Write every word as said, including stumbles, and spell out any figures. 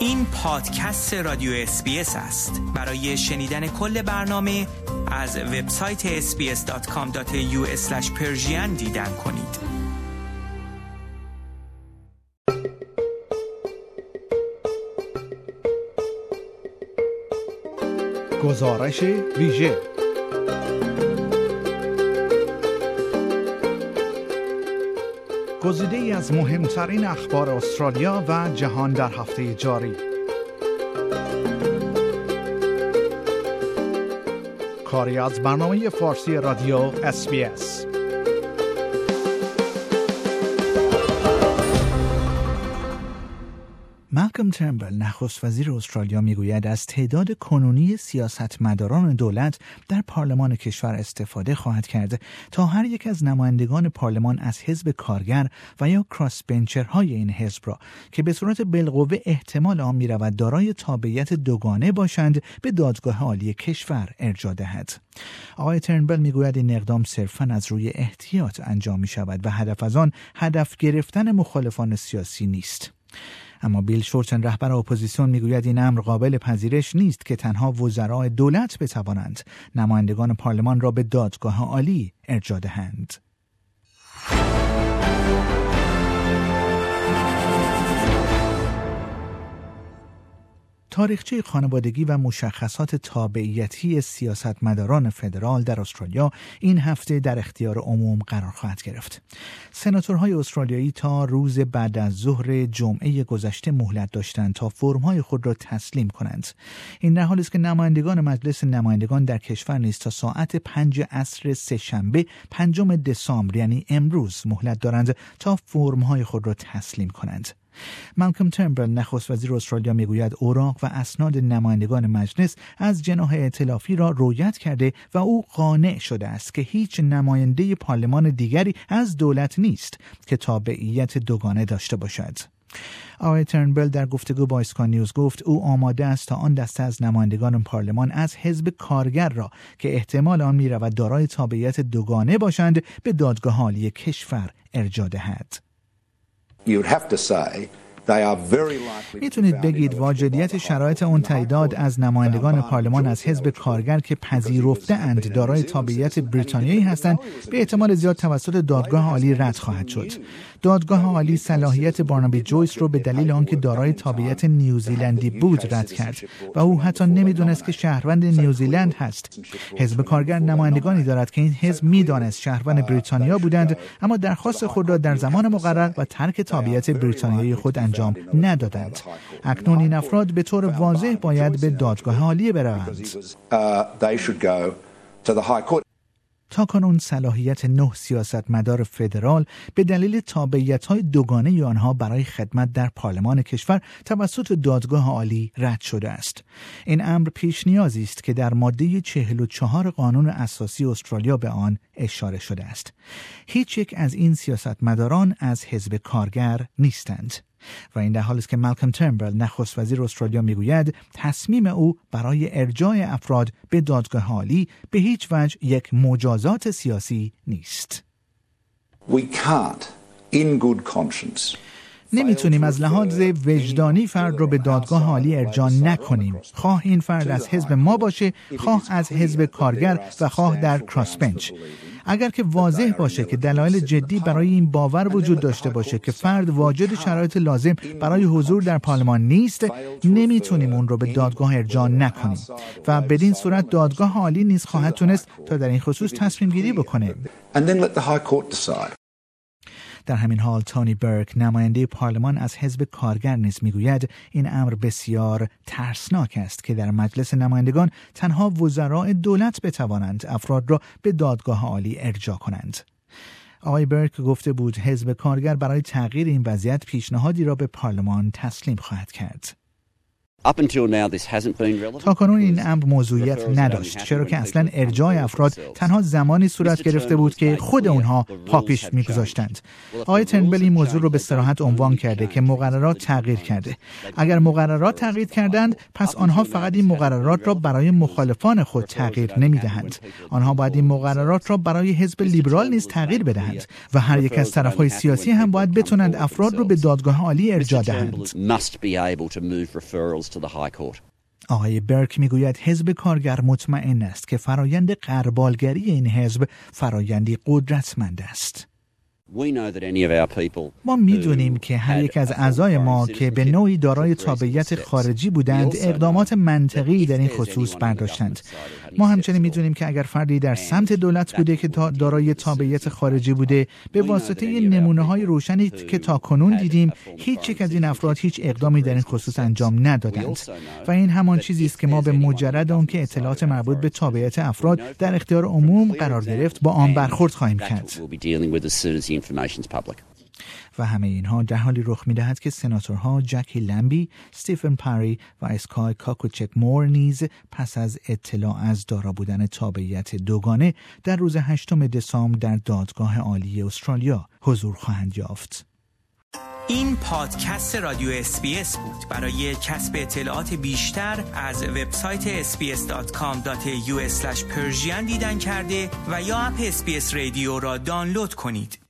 این پادکست رادیو اس بی اس است. برای شنیدن کل برنامه از وبسایت اس بی اس دات کام دات ای یو اسلش پرشین دیدن کنید. گزارش ویژه گزیده‌ای از مهمترین اخبار استرالیا و جهان در هفته جاری. کاری از برنامه فارسی رادیو اس بی اس. مالکوم ترنبل نخست وزیر استرالیا میگوید از تعداد کنونی سیاستمداران دولت در پارلمان کشور استفاده خواهد کرد تا هر یک از نمایندگان پارلمان از حزب کارگر و یا کراس بنچرهای این حزب را که به صورت بالقوه احتمال آن میرود دارای تابعیت دوگانه باشند به دادگاه عالی کشور ارجاع دهد. آقای ترنبل میگوید این اقدام صرفاً از روی احتیاط انجام می شود و هدف از آن هدف گرفتن مخالفان سیاسی نیست. اما بیل شورتن رهبر اپوزیسیون میگوید این امر قابل پذیرش نیست که تنها وزرای دولت بتوانند نمایندگان پارلمان را به دادگاه عالی ارجاع دهند. تاریخچه خانوادگی و مشخصات تابعیتی سیاستمداران فدرال در استرالیا این هفته در اختیار عموم قرار خواهد گرفت. سناتورهای استرالیایی تا روز بعد از ظهر جمعه گذشته مهلت داشتند تا فرم‌های خود را تسلیم کنند. این در حالی است که نمایندگان مجلس نمایندگان در کشور نیز تا ساعت پنج عصر سه‌شنبه پنجم دسامبر یعنی امروز مهلت دارند تا فرم‌های خود را تسلیم کنند. مالکوم ترنبل نخست وزیر استرالیا میگوید اوراق و اسناد نمایندگان مجلس از جناح ائتلافی را رویت کرده و او قانع شده است که هیچ نماینده پارلمان دیگری از دولت نیست که تابعیت دوگانه داشته باشد. آقای ترنبل در گفتگو با اسکای نیوز گفت او آماده است تا آن دسته از نمایندگان پارلمان از حزب کارگر را که احتمال آن می‌رود دارای تابعیت دوگانه باشند به دادگاه عالی کشور ارجاع دهد. میتونید بگید واجدیت شرایط اون تعداد از نمایندگان پارلمان از حزب کارگر که پذیرفته اند دارای تابعیت بریتانیایی هستند به احتمال زیاد توسط دادگاه عالی رد خواهد شد. دادگاه عالی صلاحیت بارنابی جویس رو به دلیل آنکه دارای تابعیت نیوزیلندی بود رد کرد و او حتی نمیدونست که شهروند نیوزیلند هست. حزب کارگر نمایندگانی دارد که این حزب میدانست شهروند بریتانیا بودند اما درخواست خود را در زمان مقرر و ترک تابعیت بریتانیایی خود انجام ندادند. اکنون این افراد به طور واضح باید به دادگاه عالی بروند. تا کنون صلاحیت نه سیاستمدار فدرال به دلیل تابعیت‌های دوگانه آنها برای خدمت در پارلمان کشور توسط دادگاه عالی رد شده است. این امر پیش نیازی است که در ماده چهل و چهار قانون اساسی استرالیا به آن اشاره شده است. هیچ یک از این سیاستمداران از حزب کارگر نیستند. و این در حالی است که مالکوم ترنبل نخست وزیر استرالیا میگوید تصمیم او برای ارجاع افراد به دادگاه عالی به هیچ وجه یک مجازات سیاسی نیست. We can't, in good conscience. نمیتونیم از لحاظ وجدانی فرد رو به دادگاه عالی ارجاع نکنیم، خواه این فرد از حزب ما باشه، خواه از حزب کارگر و خواه در کراس بنچ. اگر که واضح باشه که دلایل جدی برای این باور وجود داشته باشه که فرد واجد شرایط لازم برای حضور در پارلمان نیست، نمیتونیم اون رو به دادگاه ارجاع نکنیم و بدین صورت دادگاه عالی نیز خواهد تونست تا در این خصوص تصمیم گیری بکنه. در همین حال تونی برک نماینده پارلمان از حزب کارگر نیز میگوید این امر بسیار ترسناک است که در مجلس نمایندگان تنها وزراء دولت بتوانند افراد را به دادگاه عالی ارجاع کنند. آقای برک گفته بود حزب کارگر برای تغییر این وضعیت پیشنهادی را به پارلمان تسلیم خواهد کرد. تا کنون این امر موضوعیت نداشت، چرا که اصلا ارجاع افراد تنها زمانی صورت گرفته بود که خود اونها پا پیش می‌گذاشتند. آقای ترنبل این موضوع رو به صراحت عنوان کرده که مقررات تغییر کرده. اگر مقررات تغییر کردند، پس آنها فقط این مقررات را برای مخالفان خود تغییر نمی‌دهند. آنها باید این مقررات را برای حزب لیبرال نیز تغییر بدهند و هر یک از طرف‌های سیاسی هم باید بتونند افراد را به دادگاه عالی ارجاع دهند. آقای برک میگوید حزب کارگر مطمئن است که فرایند غربالگری این حزب فرایندی قدرتمند است. ما میدونیم که هر یک از اعضای ما که به نوعی دارای تابعیت خارجی بودند اقدامات منطقی در این خصوص برداشتند. ما همچنین میدونیم که اگر فردی در سمت دولت بوده که دارای تابعیت خارجی بوده، به واسطه نمونه‌های روشنی که تا کنون دیدیم هیچ یک از این افراد هیچ اقدامی در این خصوص انجام ندادند و این همان چیزی است که ما به مجرد اون که اطلاعات مربوط به تابعیت افراد در اختیار عموم قرار گرفت با آن برخورد خواهیم کرد. و همه اینها در حالی رخ می‌دهد که سناتورها جکی لمبی، استیفن پری و اسکای کاکوچک مور نیز پس از اطلاع از دارا بودن تابعیت دوگانه در روز هشتم دسامبر در دادگاه عالی استرالیا حضور خواهند یافت. این پادکست رادیو اس بی اس بود. برای کسب اطلاعات بیشتر از وبسایت اس بی اس دات کام دات ای یو اسلش پرژین دیدن کرده و یا اپ اس بی اس رادیو را دانلود کنید.